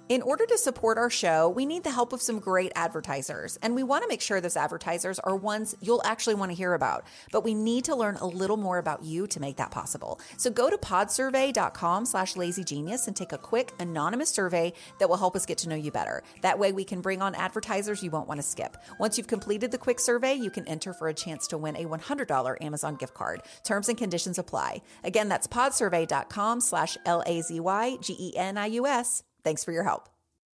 In order to support our show, we need the help of some great advertisers, and we want to make sure those advertisers are ones you'll actually want to hear about. But we need to learn a little more about you to make that possible. So go to podsurvey.com/lazygenius and take a quick anonymous survey that will help us get to know you better. That way we can bring on advertisers you won't want to skip. Once you've completed the quick survey, you can enter for a chance to win a $100 Amazon gift card. Terms and conditions apply. Again, that's podsurvey.com/LAZYGENIUS. Thanks for your help.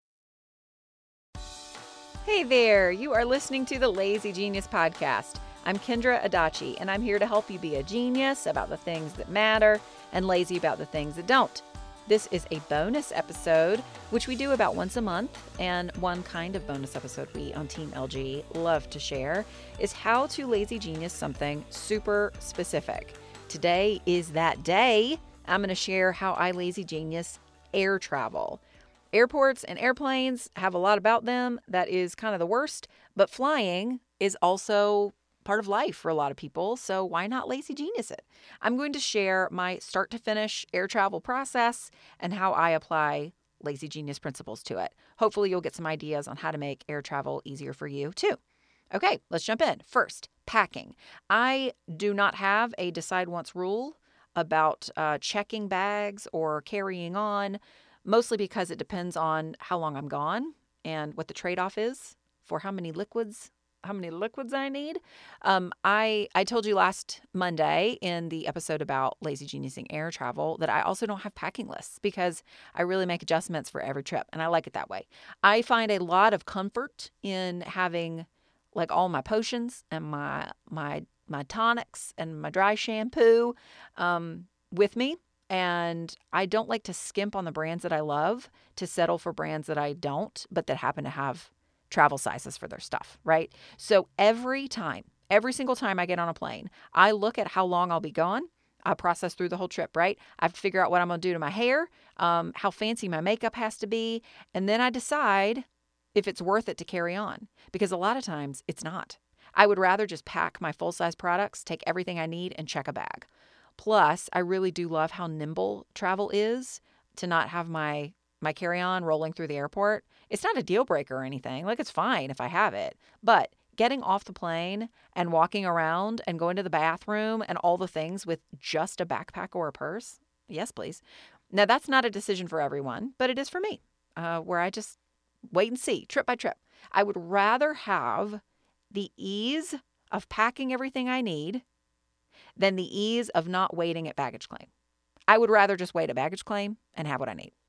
Hey there, you are listening to the Lazy Genius Podcast. I'm Kendra Adachi, and I'm here to help you be a genius about the things that matter and lazy about the things that don't. This is a bonus episode, which we do about once a month, and one kind of bonus episode we on Team LG love to share is how to lazy genius something super specific. Today is that day. I'm going to share how I lazy genius air travel. Airports and airplanes have a lot about them that is kind of the worst, but flying is also part of life for a lot of people, so why not lazy genius it? I'm going to share my start to finish air travel process and how I apply lazy genius principles to it. Hopefully you'll get some ideas on how to make air travel easier for you too. Okay, let's jump in. First, packing. I do not have a decide once rule about checking bags or carrying on, mostly because it depends on how long I'm gone and what the trade-off is for how many liquids I need. I told you last Monday in the episode about lazy geniusing air travel that I also don't have packing lists because I really make adjustments for every trip, and I like it that way. I find a lot of comfort in having like all my potions and my tonics and my dry shampoo with me. And I don't like to skimp on the brands that I love to settle for brands that I don't, but that happen to have travel sizes for their stuff, right? So every single time I get on a plane, I look at how long I'll be gone. I process through the whole trip, right? I have to figure out what I'm going to do to my hair, how fancy my makeup has to be, and then I decide if it's worth it to carry on, because a lot of times it's not. I would rather just pack my full-size products, take everything I need, and check a bag. Plus, I really do love how nimble travel is to not have my carry-on rolling through the airport. It's not a deal breaker or anything. Like, it's fine if I have it. But getting off the plane and walking around and going to the bathroom and all the things with just a backpack or a purse, yes, please. Now, that's not a decision for everyone, but it is for me, where I just wait and see, trip by trip. I would rather have the ease of packing everything I need than the ease of not waiting at baggage claim. I would rather just wait at baggage claim and have what I need.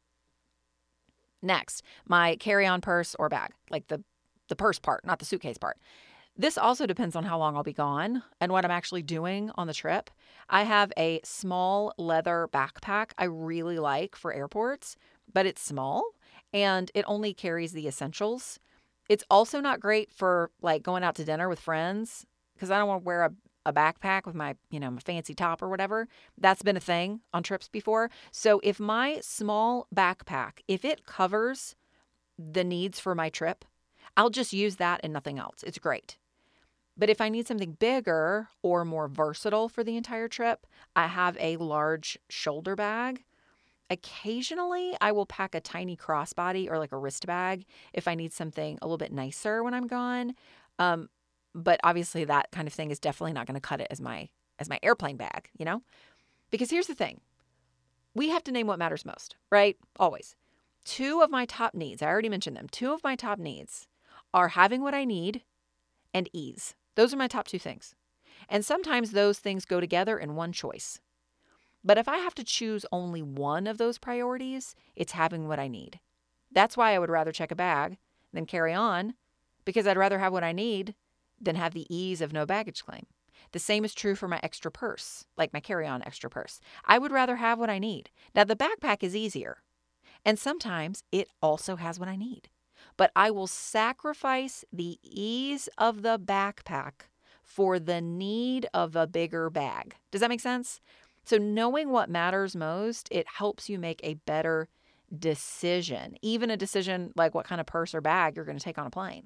Next, my carry-on purse or bag, like the purse part, not the suitcase part. This also depends on how long I'll be gone and what I'm actually doing on the trip. I have a small leather backpack I really like for airports, but it's small and it only carries the essentials. It's also not great for like going out to dinner with friends because I don't want to wear a backpack with my, my fancy top or whatever. That's been a thing on trips before. So if my small backpack, if it covers the needs for my trip, I'll just use that and nothing else. It's great. But if I need something bigger or more versatile for the entire trip, I have a large shoulder bag. Occasionally, I will pack a tiny crossbody or like a wrist bag if I need something a little bit nicer when I'm gone. But obviously that kind of thing is definitely not going to cut it as my airplane bag, Because here's the thing. We have to name what matters most, right? Always. Two of my top needs, I already mentioned them. Two of my top needs are having what I need and ease. Those are my top two things. And sometimes those things go together in one choice. But if I have to choose only one of those priorities, it's having what I need. That's why I would rather check a bag than carry on, because I'd rather have what I need than have the ease of no baggage claim. The same is true for my extra purse, like my carry-on extra purse. I would rather have what I need. Now, the backpack is easier, and sometimes it also has what I need. But I will sacrifice the ease of the backpack for the need of a bigger bag. Does that make sense? So knowing what matters most, it helps you make a better decision, even a decision like what kind of purse or bag you're going to take on a plane.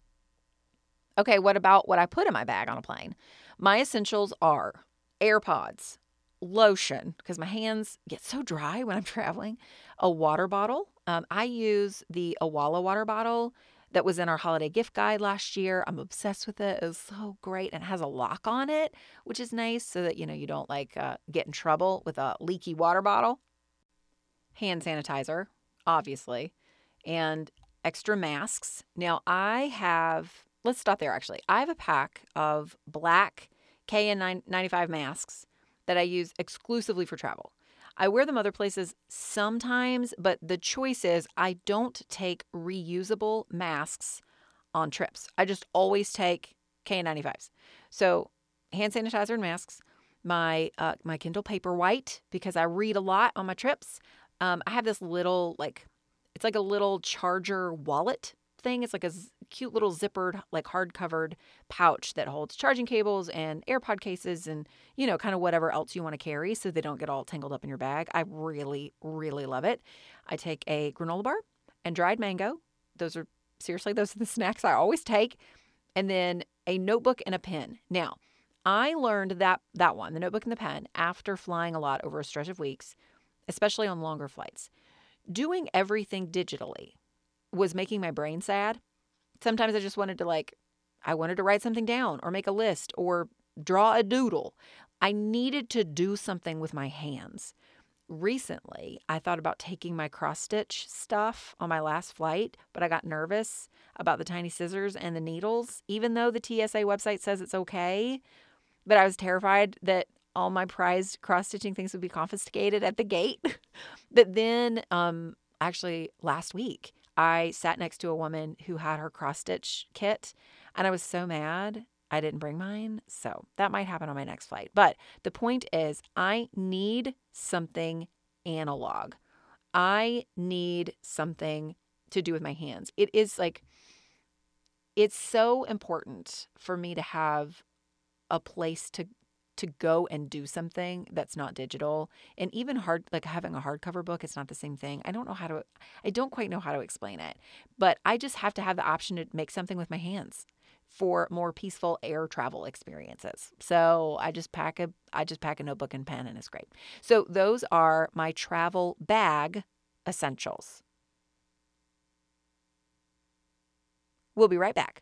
Okay, what about what I put in my bag on a plane? My essentials are AirPods, lotion, because my hands get so dry when I'm traveling, a water bottle, I use the Awala water bottle that was in our holiday gift guide last year. I'm obsessed with it. It's so great. And it has a lock on it, which is nice so that, you don't get in trouble with a leaky water bottle. Hand sanitizer, obviously, and extra masks. Now let's stop there actually. I have a pack of black KN95 masks that I use exclusively for travel. I wear them other places sometimes, but the choice is I don't take reusable masks on trips. I just always take KN95s. So hand sanitizer and masks, my Kindle Paperwhite, because I read a lot on my trips. I have this little, it's like a little charger wallet thing. It's like a cute little zippered, hard-covered pouch that holds charging cables and AirPod cases and, kind of whatever else you want to carry so they don't get all tangled up in your bag. I really, really love it. I take a granola bar and dried mango. Those are the snacks I always take. And then a notebook and a pen. Now, I learned that one, the notebook and the pen, after flying a lot over a stretch of weeks, especially on longer flights. Doing everything digitally was making my brain sad. Sometimes I just wanted to I wanted to write something down or make a list or draw a doodle. I needed to do something with my hands. Recently, I thought about taking my cross-stitch stuff on my last flight, but I got nervous about the tiny scissors and the needles, even though the TSA website says it's okay. But I was terrified that all my prized cross-stitching things would be confiscated at the gate. But then, actually last week, I sat next to a woman who had her cross-stitch kit, and I was so mad I didn't bring mine. So that might happen on my next flight. But the point is, I need something analog. I need something to do with my hands. It is it's so important for me to have a place to go and do something that's not digital. And even having a hardcover book, it's not the same thing. I don't quite know how to explain it, but I just have to have the option to make something with my hands for more peaceful air travel experiences. So I just pack a notebook and pen, and it's great. So those are my travel bag essentials. We'll be right back.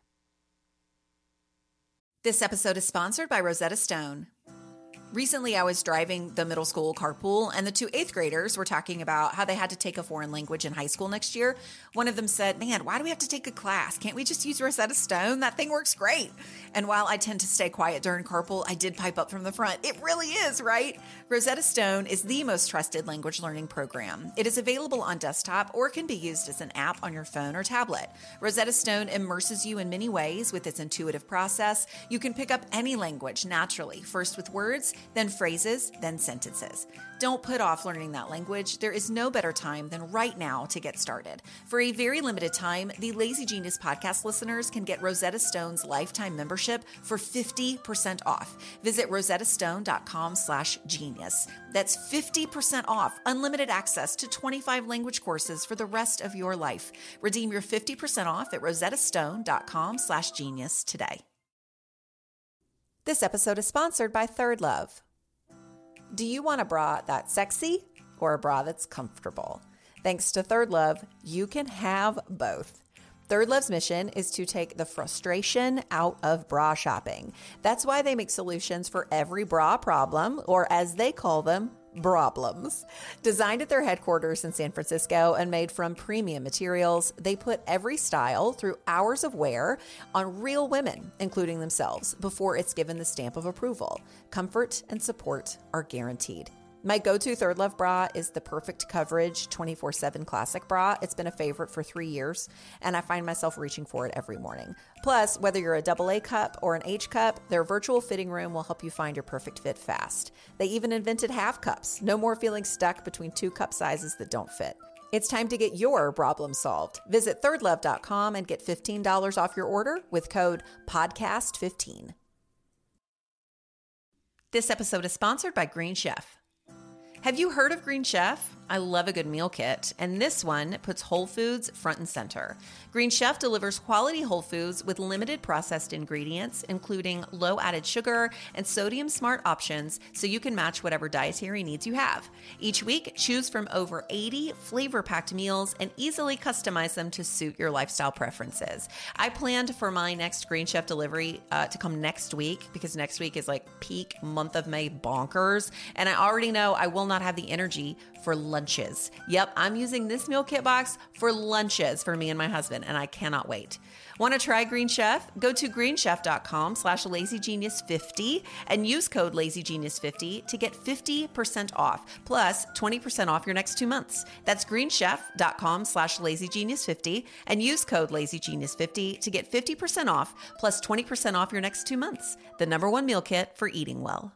This episode is sponsored by Rosetta Stone. Recently, I was driving the middle school carpool, and the two 8th graders were talking about how they had to take a foreign language in high school next year. One of them said, "Man, why do we have to take a class? Can't we just use Rosetta Stone? That thing works great." And while I tend to stay quiet during carpool, I did pipe up from the front. It really is, right? Rosetta Stone is the most trusted language learning program. It is available on desktop or can be used as an app on your phone or tablet. Rosetta Stone immerses you in many ways with its intuitive process. You can pick up any language naturally, first with words, then phrases, then sentences. Don't put off learning that language. There is no better time than right now to get started. For a very limited time, the Lazy Genius podcast listeners can get Rosetta Stone's lifetime membership for 50% off. Visit rosettastone.com/genius. That's 50% off, unlimited access to 25 language courses for the rest of your life. Redeem your 50% off at rosettastone.com/genius today. This episode is sponsored by Third Love. Do you want a bra that's sexy or a bra that's comfortable? Thanks to Third Love, you can have both. Third Love's mission is to take the frustration out of bra shopping. That's why they make solutions for every bra problem, or as they call them, Broblems. Designed at their headquarters in San Francisco and made from premium materials, they put every style through hours of wear on real women, including themselves, before it's given the stamp of approval. Comfort and support are guaranteed. My go-to Third Love bra is the Perfect Coverage 24/7 Classic bra. It's been a favorite for 3 years, and I find myself reaching for it every morning. Plus, whether you're a AA cup or an H cup, their virtual fitting room will help you find your perfect fit fast. They even invented half cups. No more feeling stuck between 2 cup sizes that don't fit. It's time to get your problem solved. Visit thirdlove.com and get $15 off your order with code PODCAST15. This episode is sponsored by Green Chef. Have you heard of Green Chef? I love a good meal kit, and this one puts whole foods front and center. Green Chef delivers quality whole foods with limited processed ingredients, including low added sugar and sodium smart options, so you can match whatever dietary needs you have. Each week, choose from over 80 flavor-packed meals and easily customize them to suit your lifestyle preferences. I planned for my next Green Chef delivery to come next week, because next week is like peak month of May bonkers, and I already know I will not have the energy for lunches. Yep, I'm using this meal kit box for lunches for me and my husband, and I cannot wait. Want to try Green Chef? Go to greenchef.com/lazygenius50 and use code lazygenius50 to get 50% off, plus 20% off your next 2 months. That's greenchef.com/lazygenius50 and use code lazygenius50 to get 50% off, plus 20% off your next 2 months. The #1 meal kit for eating well.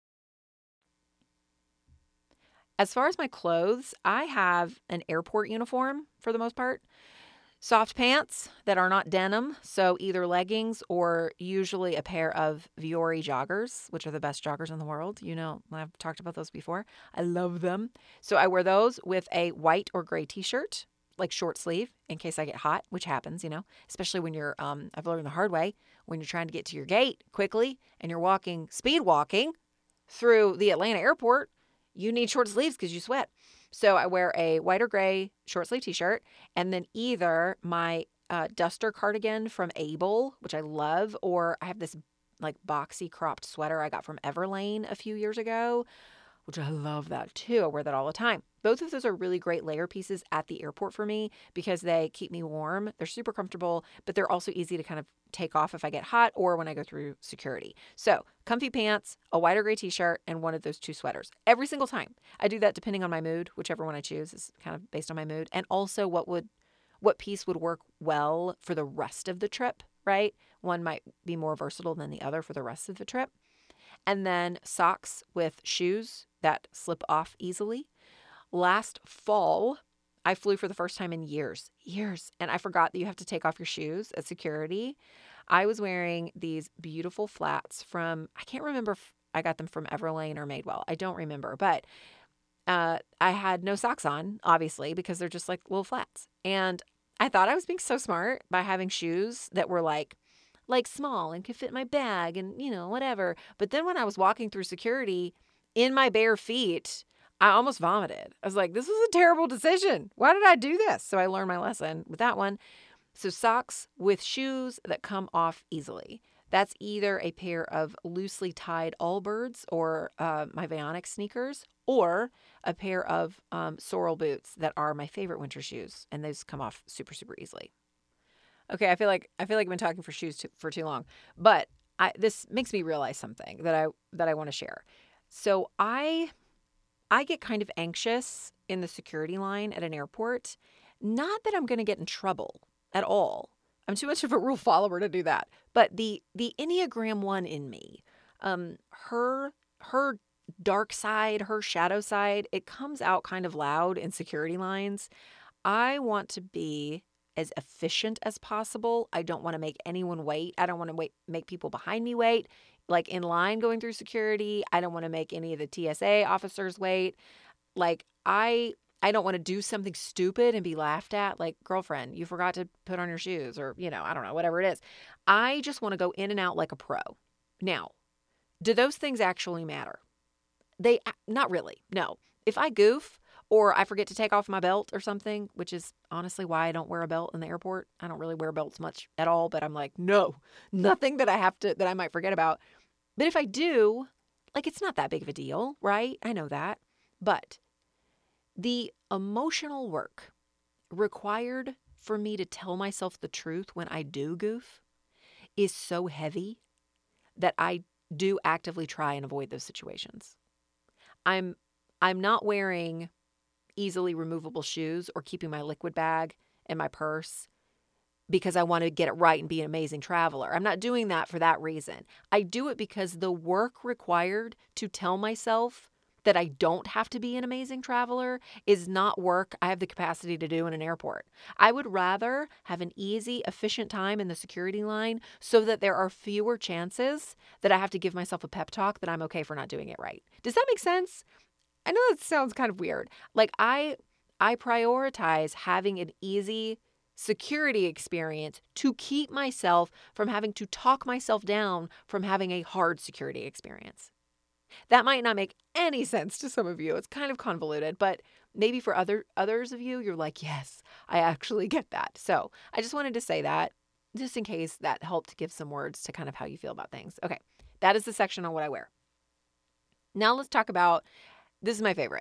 As far as my clothes, I have an airport uniform for the most part. Soft pants that are not denim, so either leggings or usually a pair of Vuori joggers, which are the best joggers in the world. You know, I've talked about those before. I love them. So I wear those with a white or gray t-shirt, like short sleeve, in case I get hot, which happens, you know, especially when you're, I've learned the hard way, when you're trying to get to your gate quickly and you're speed walking through the Atlanta airport. You need short sleeves because you sweat. So I wear a white or gray short sleeve t-shirt, and then either my duster cardigan from Able, which I love, or I have this like boxy cropped sweater I got from Everlane a few years ago, which I love that too. I wear that all the time. Both of those are really great layer pieces at the airport for me because they keep me warm. They're super comfortable, but they're also easy to kind of take off if I get hot or when I go through security. So comfy pants, a white or gray t-shirt, and one of those 2 sweaters every single time. I do that depending on my mood. Whichever one I choose is kind of based on my mood, and also what piece would work well for the rest of the trip, right? One might be more versatile than the other for the rest of the trip. And then socks with shoes that slip off easily. Last fall, I flew for the first time in years, and I forgot that you have to take off your shoes at security. I was wearing these beautiful flats from, I can't remember if I got them from Everlane or Madewell. I don't remember, but I had no socks on, obviously, because they're just like little flats. And I thought I was being so smart by having shoes that were like small and could fit my bag and, you know, whatever. But then when I was walking through security in my bare feet, I almost vomited. I was like, this was a terrible decision. Why did I do this? So I learned my lesson with that one. So socks with shoes that come off easily. That's either a pair of loosely tied Allbirds or my Vionic sneakers, or a pair of Sorel boots that are my favorite winter shoes. And those come off super, super easily. Okay, I feel like I've been talking for shoes for too long, but this makes me realize something that I want to share. So I get kind of anxious in the security line at an airport. Not that I'm going to get in trouble at all. I'm too much of a rule follower to do that. But the Enneagram 1 in me, her dark side, her shadow side, it comes out kind of loud in security lines. I want to be as efficient as possible. I don't want to make anyone wait. I don't want to make people behind me wait, like in line going through security. I don't want to make any of the TSA officers wait. Like I don't want to do something stupid and be laughed at. Like, girlfriend, you forgot to put on your shoes, or, you know, I don't know, whatever it is. I just want to go in and out like a pro. Now, do those things actually matter? Not really. No. If I goof, or I forget to take off my belt or something, which is honestly why I don't wear a belt in the airport. I don't really wear belts much at all, but I'm like, no, nothing that I might forget about. But if I do, like, it's not that big of a deal, right? I know that. But the emotional work required for me to tell myself the truth when I do goof is so heavy that I do actively try and avoid those situations. I'm not wearing easily removable shoes or keeping my liquid bag in my purse because I want to get it right and be an amazing traveler. I'm not doing that for that reason. I do it because the work required to tell myself that I don't have to be an amazing traveler is not work I have the capacity to do in an airport. I would rather have an easy, efficient time in the security line so that there are fewer chances that I have to give myself a pep talk that I'm okay for not doing it right. Does that make sense? I know that sounds kind of weird. Like I prioritize having an easy security experience to keep myself from having to talk myself down from having a hard security experience. That might not make any sense to some of you. It's kind of convoluted, but maybe for others of you, you're like, yes, I actually get that. So I just wanted to say that just in case that helped give some words to kind of how you feel about things. Okay, that is the section on what I wear. Now let's talk about, this is my favorite.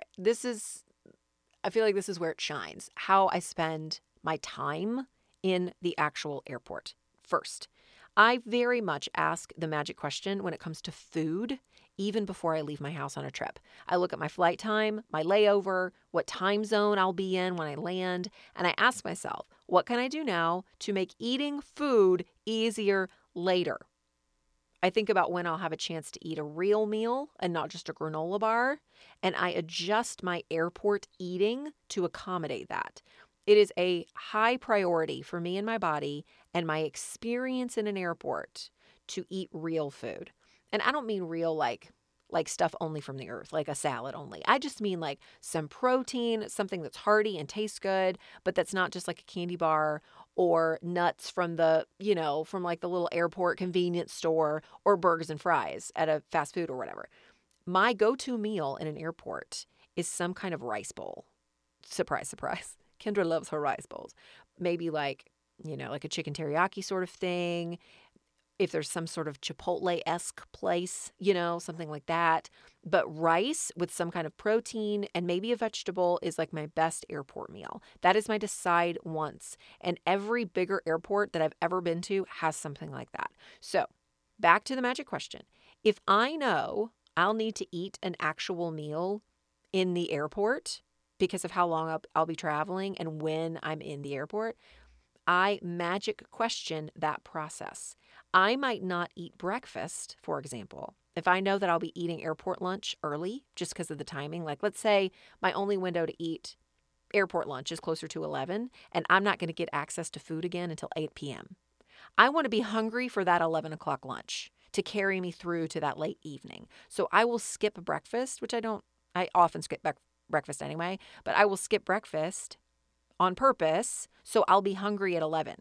I feel like this is where it shines, how I spend my time in the actual airport. First, I very much ask the magic question when it comes to food, even before I leave my house on a trip. I look at my flight time, my layover, what time zone I'll be in when I land, and I ask myself, what can I do now to make eating food easier later? I think about when I'll have a chance to eat a real meal and not just a granola bar, and I adjust my airport eating to accommodate that. It is a high priority for me and my body and my experience in an airport to eat real food. And I don't mean real like stuff only from the earth, like a salad only. I just mean like some protein, something that's hearty and tastes good, but that's not just like a candy bar or nuts from from like the little airport convenience store or burgers and fries at a fast food or whatever. My go-to meal in an airport is some kind of rice bowl. Surprise, surprise. Kendra loves her rice bowls. Maybe like a chicken teriyaki sort of thing. If there's some sort of Chipotle-esque place, something like that. But rice with some kind of protein and maybe a vegetable is like my best airport meal. That is my decide once. And every bigger airport that I've ever been to has something like that. So back to the magic question. If I know I'll need to eat an actual meal in the airport because of how long I'll be traveling and when I'm in the airport, I magic question that process. I might not eat breakfast, for example, if I know that I'll be eating airport lunch early just because of the timing. Like, let's say my only window to eat airport lunch is closer to 11, and I'm not going to get access to food again until 8 p.m. I want to be hungry for that 11 o'clock lunch to carry me through to that late evening. So I will skip breakfast, which I often skip breakfast anyway, but I will skip breakfast on purpose, so I'll be hungry at 11.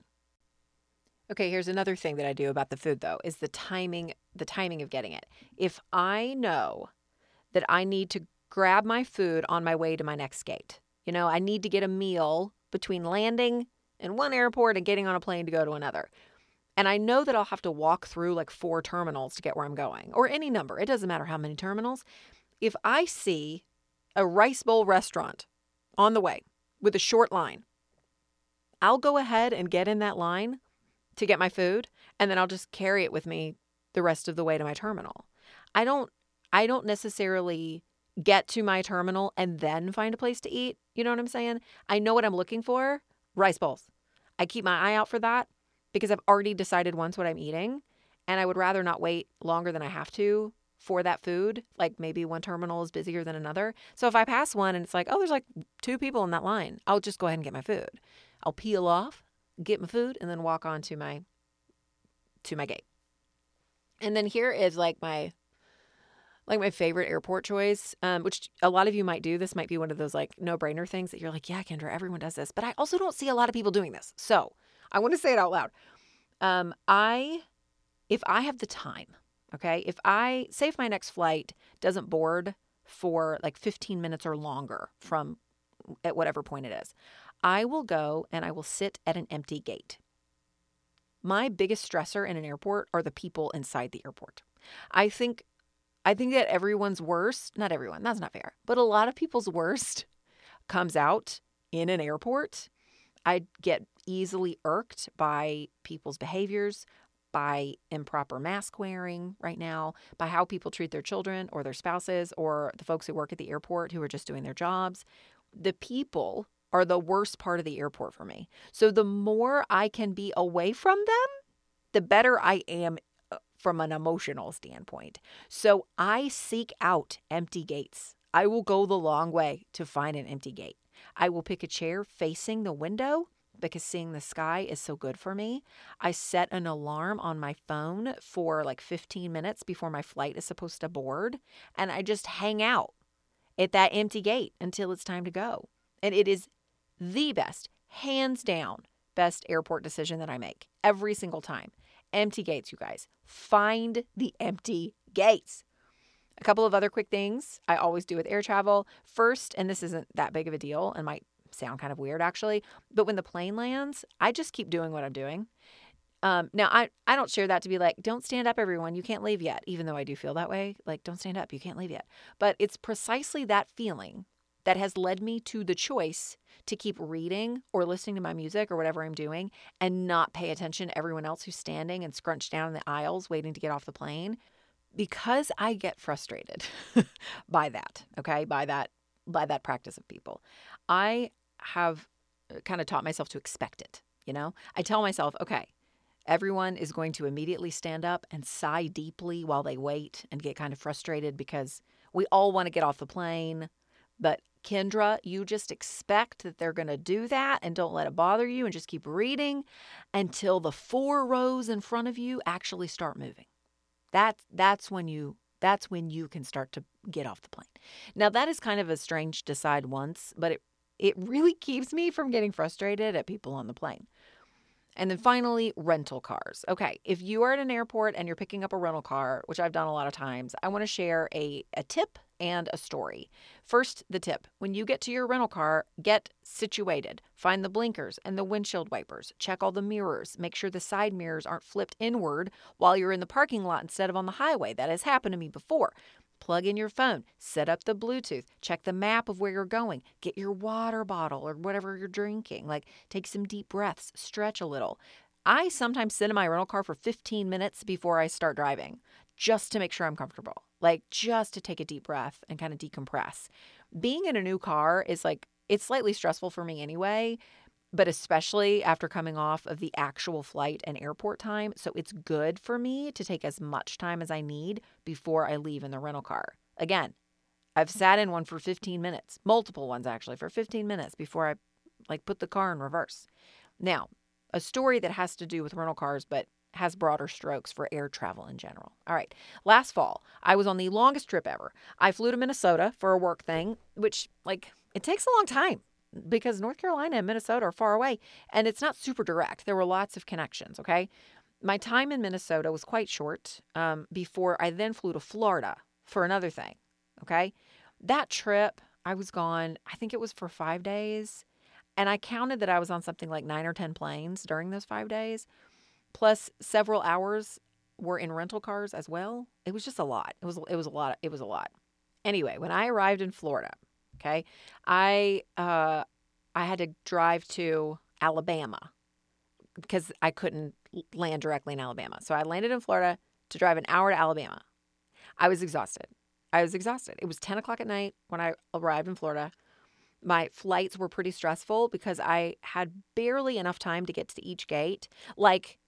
Okay, here's another thing that I do about the food, though, is the timing of getting it. If I know that I need to grab my food on my way to my next gate, I need to get a meal between landing in one airport and getting on a plane to go to another. And I know that I'll have to walk through like 4 terminals to get where I'm going, or any number. It doesn't matter how many terminals. If I see a rice bowl restaurant on the way with a short line, I'll go ahead and get in that line to get my food, and then I'll just carry it with me the rest of the way to my terminal. I don't necessarily get to my terminal and then find a place to eat. You know what I'm saying? I know what I'm looking for. Rice bowls. I keep my eye out for that because I've already decided once what I'm eating, and I would rather not wait longer than I have to for that food. Like maybe one terminal is busier than another. So if I pass one and it's like, oh, there's like 2 people in that line, I'll just go ahead and get my food. I'll peel off, get my food, and then walk on to my gate. And then here is like my favorite airport choice, which a lot of you might do. This might be one of those like no-brainer things that you're like, yeah, Kendra, everyone does this. But I also don't see a lot of people doing this. So I want to say it out loud. If I have the time, okay, if my next flight doesn't board for like 15 minutes or longer from at whatever point it is, I will go and I will sit at an empty gate. My biggest stressor in an airport are the people inside the airport. I think that everyone's worst, not everyone, that's not fair, but a lot of people's worst comes out in an airport. I get easily irked by people's behaviors, by improper mask wearing right now, by how people treat their children or their spouses or the folks who work at the airport who are just doing their jobs. The people are the worst part of the airport for me. So the more I can be away from them, the better I am from an emotional standpoint. So I seek out empty gates. I will go the long way to find an empty gate. I will pick a chair facing the window because seeing the sky is so good for me. I set an alarm on my phone for like 15 minutes before my flight is supposed to board, and I just hang out at that empty gate until it's time to go. And it is the best, hands down, best airport decision that I make every single time. Empty gates, you guys. Find the empty gates. A couple of other quick things I always do with air travel. First, and this isn't that big of a deal and might sound kind of weird actually, but when the plane lands, I just keep doing what I'm doing. Now, I don't share that to be like, don't stand up, everyone. You can't leave yet, even though I do feel that way. Like, don't stand up. You can't leave yet. But it's precisely that feeling that has led me to the choice to keep reading or listening to my music or whatever I'm doing and not pay attention to everyone else who's standing and scrunched down in the aisles waiting to get off the plane, because I get frustrated by that, okay? By that practice of people. I have kind of taught myself to expect it, you know? I tell myself, okay, everyone is going to immediately stand up and sigh deeply while they wait and get kind of frustrated because we all want to get off the plane. But Kendra, you just expect that they're going to do that and don't let it bother you and just keep reading until the 4 rows in front of you actually start moving. That's when you can start to get off the plane. Now, that is kind of a strange decide once, but it really keeps me from getting frustrated at people on the plane. And then finally, rental cars. Okay, if you are at an airport and you're picking up a rental car, which I've done a lot of times, I want to share a tip and a story. First, the tip. When you get to your rental car, get situated. Find the blinkers and the windshield wipers. Check all the mirrors. Make sure the side mirrors aren't flipped inward while you're in the parking lot instead of on the highway. That has happened to me before. Plug in your phone, set up the Bluetooth, check the map of where you're going, get your water bottle or whatever you're drinking, like take some deep breaths, stretch a little. I sometimes sit in my rental car for 15 minutes before I start driving just to make sure I'm comfortable, like just to take a deep breath and kind of decompress. Being in a new car is like, it's slightly stressful for me anyway, but especially after coming off of the actual flight and airport time. So it's good for me to take as much time as I need before I leave in the rental car. Again, I've sat in one for 15 minutes, multiple ones actually, for 15 minutes before I put the car in reverse. Now, a story that has to do with rental cars, but has broader strokes for air travel in general. All right. Last fall, I was on the longest trip ever. I flew to Minnesota for a work thing, which it takes a long time, because North Carolina and Minnesota are far away, and it's not super direct. There were lots of connections, okay? My time in Minnesota was quite short before I then flew to Florida for another thing, okay? That trip, I was gone, I think it was for 5 days, and I counted that I was on something like 9 or 10 planes during those 5 days, plus several hours were in rental cars as well. It was just a lot. It was a lot. It was a lot. Anyway, when I arrived in Florida, okay, I had to drive to Alabama because I couldn't land directly in Alabama. So I landed in Florida to drive an hour to Alabama. I was exhausted. It was 10 o'clock at night when I arrived in Florida. My flights were pretty stressful because I had barely enough time to get to each gate. Like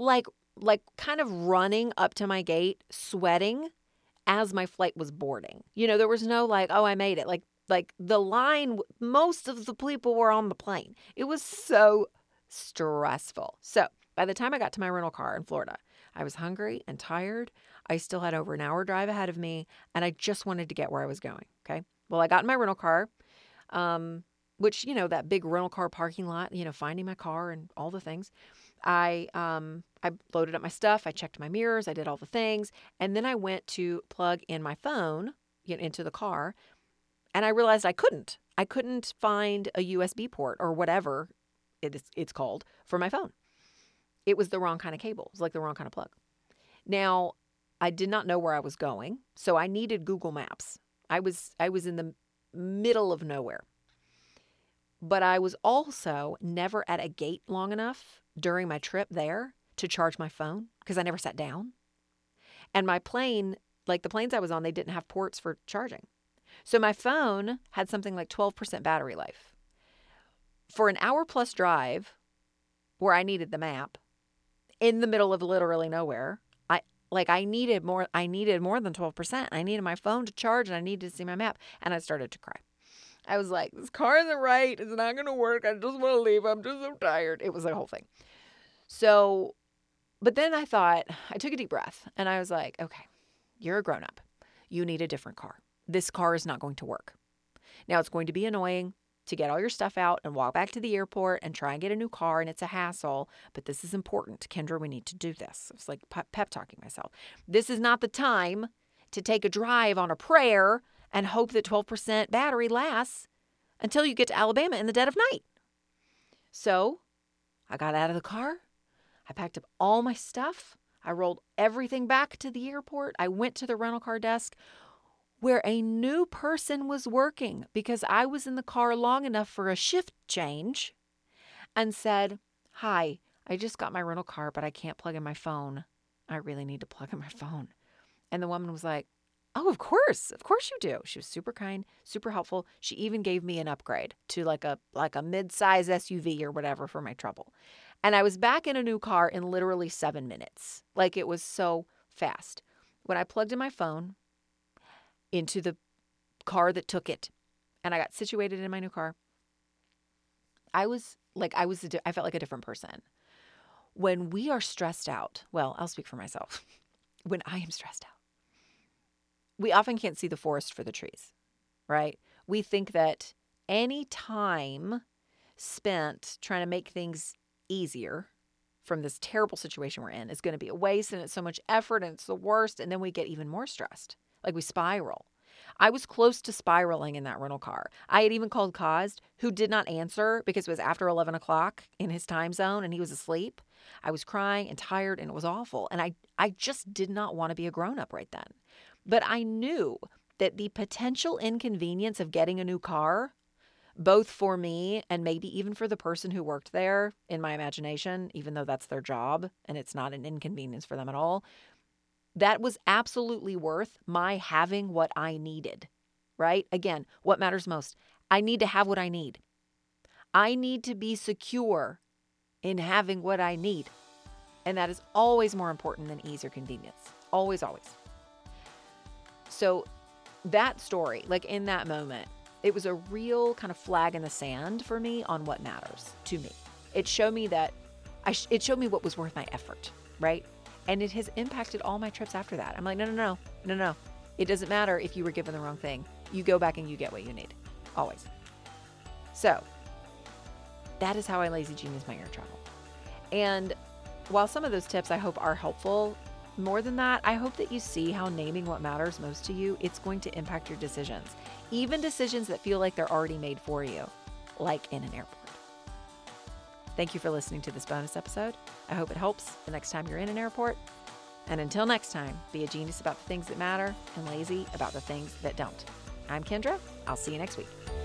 kind of running up to my gate, sweating as my flight was boarding. You know, there was no oh, I made it. Like the line, most of the people were on the plane. It was so stressful. So by the time I got to my rental car in Florida, I was hungry and tired. I still had over an hour drive ahead of me, and I just wanted to get where I was going. Okay. Well, I got in my rental car, which, that big rental car parking lot, finding my car and all the things. I loaded up my stuff. I checked my mirrors. I did all the things. And then I went to plug in my phone into the car. And I realized I couldn't find a USB port or whatever it's called for my phone. It was the wrong kind of cable. It was like the wrong kind of plug. Now, I did not know where I was going, so I needed Google Maps. I was in the middle of nowhere. But I was also never at a gate long enough during my trip there to charge my phone because I never sat down. And my plane, like the planes I was on, they didn't have ports for charging. So my phone had something like 12% battery life. For an hour plus drive where I needed the map in the middle of literally nowhere, I needed more than 12%. I needed my phone to charge and I needed to see my map. And I started to cry. I was like, this car isn't right. It's not going to work. I just want to leave. I'm just so tired. It was the whole thing. So, but then I took a deep breath and I was like, okay, you're a grown up. You need a different car. This car is not going to work. Now, it's going to be annoying to get all your stuff out and walk back to the airport and try and get a new car, and it's a hassle, but this is important. Kendra, we need to do this. It's like pep talking myself. This is not the time to take a drive on a prayer and hope that 12% battery lasts until you get to Alabama in the dead of night. So I got out of the car. I packed up all my stuff. I rolled everything back to the airport. I went to the rental car desk where a new person was working because I was in the car long enough for a shift change, and said, "Hi, I just got my rental car, but I can't plug in my phone. I really need to plug in my phone." And the woman was like, "Oh, of course you do." She was super kind, super helpful. She even gave me an upgrade to like a mid-size SUV or whatever for my trouble. And I was back in a new car in literally 7 minutes. Like, it was so fast. When I plugged in my phone into the car that took it, and I got situated in my new car, I felt like a different person. When we are stressed out, well, I'll speak for myself. When I am stressed out, we often can't see the forest for the trees, right? We think that any time spent trying to make things easier from this terrible situation we're in is going to be a waste, and it's so much effort, and it's the worst, and then we get even more stressed. Like, we spiral. I was close to spiraling in that rental car. I had even called Kaz, who did not answer because it was after 11 o'clock in his time zone and he was asleep. I was crying and tired, and it was awful. And I just did not want to be a grown-up right then. But I knew that the potential inconvenience of getting a new car, both for me and maybe even for the person who worked there, in my imagination, even though that's their job and it's not an inconvenience for them at all, that was absolutely worth my having what I needed, right? Again, what matters most? I need to have what I need. I need to be secure in having what I need. And that is always more important than ease or convenience. Always, always. So that story, like in that moment, it was a real kind of flag in the sand for me on what matters to me. It showed me that it showed me what was worth my effort, right? And it has impacted all my trips after that. I'm like, no. It doesn't matter if you were given the wrong thing. You go back and you get what you need. Always. So that is how I lazy genius my air travel. And while some of those tips I hope are helpful, more than that, I hope that you see how naming what matters most to you, it's going to impact your decisions. Even decisions that feel like they're already made for you, like in an airport. Thank you for listening to this bonus episode. I hope it helps the next time you're in an airport. And until next time, be a genius about the things that matter and lazy about the things that don't. I'm Kendra. I'll see you next week.